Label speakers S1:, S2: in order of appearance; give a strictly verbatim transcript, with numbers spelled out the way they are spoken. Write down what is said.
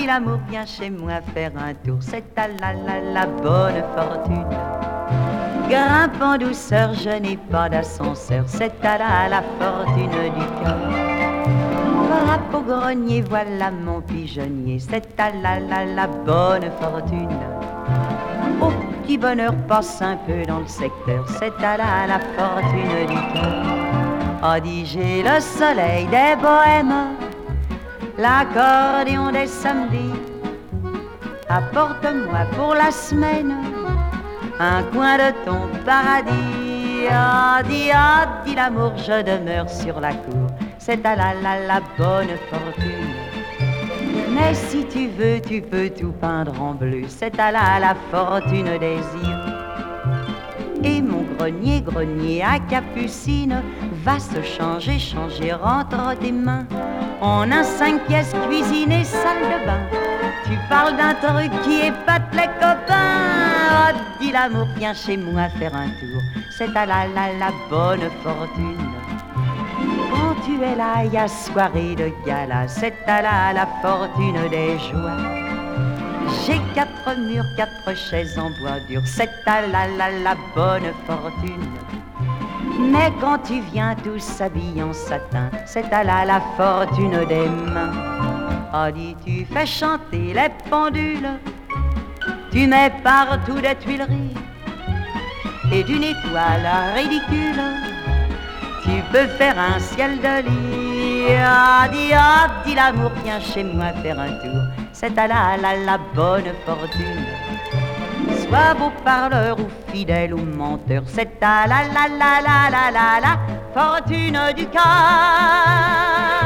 S1: dit l'amour, viens chez moi faire un tour. C'est à la la la bonne fortune. Grimpe en douceur, je n'ai pas d'ascenseur. C'est à la la fortune du cœur. Frappe au grenier, voilà mon pigeonnier. C'est à la la la bonne fortune. Au petit bonheur, passe un peu dans le secteur. C'est à la la fortune du cœur. Ah, dis j'ai le soleil des bohèmes, l'accordéon des samedis. Apporte-moi pour la semaine un coin de ton paradis. Ah, dis, ah, dis l'amour, je demeure sur la cour. C'est à la la la bonne fortune. Mais si tu veux, tu peux tout peindre en bleu. C'est à la la fortune des yeux. Et mon grenier, grenier à capucine va se changer, changer entre tes mains en un cinq pièces, cuisine et salle de bain. Tu parles d'un truc qui épate les copains. Oh, dis l'amour, viens chez moi faire un tour. C'est à la la la bonne fortune. Quand tu es là, il y a soirée de gala. C'est à la la fortune des joies. J'ai quatre murs, quatre chaises en bois dur. C'est à la la la bonne fortune. Mais quand tu viens tous s'habiller en satin, c'est à la la fortune des mains. Ah, dis, tu fais chanter les pendules, tu mets partout des tuileries et d'une étoile ridicule tu peux faire un ciel de lit. Ah, dis, ah, dis l'amour, viens chez moi faire un tour. C'est à la la la bonne fortune. Sois beau parleur ou fidèle ou menteur, c'est à la la la la la la la fortune du cœur.